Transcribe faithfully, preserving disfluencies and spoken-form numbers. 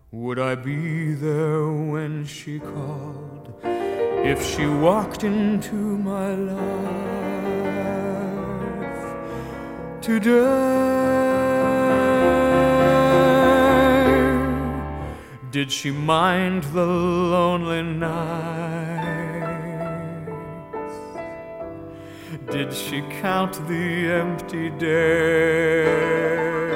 Would I be there when she called, if she walked into my life today? Did she mind the lonely nights? Did she count the empty days?